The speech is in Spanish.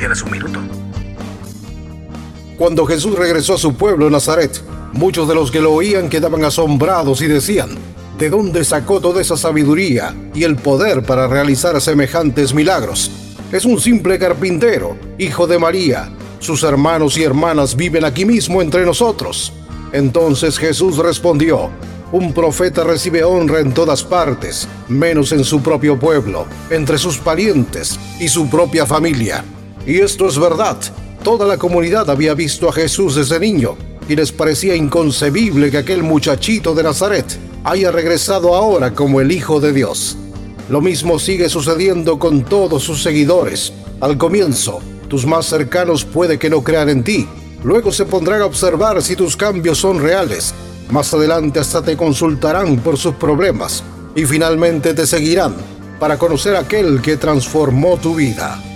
tienes un minuto. Cuando Jesús regresó a su pueblo, Nazaret, muchos de los que lo oían quedaban asombrados y decían: ¿de dónde sacó toda esa sabiduría y el poder para realizar semejantes milagros? Es un simple carpintero, hijo de María. Sus hermanos y hermanas viven aquí mismo entre nosotros. Entonces Jesús respondió: un profeta recibe honra en todas partes, menos en su propio pueblo, entre sus parientes y su propia familia. Y esto es verdad. Toda la comunidad había visto a Jesús desde niño, y les parecía inconcebible que aquel muchachito de Nazaret haya regresado ahora como el Hijo de Dios. Lo mismo sigue sucediendo con todos sus seguidores. Al comienzo, tus más cercanos puede que no crean en ti. Luego se pondrán a observar si tus cambios son reales. Más adelante hasta te consultarán por sus problemas. Y finalmente te seguirán para conocer a aquel que transformó tu vida.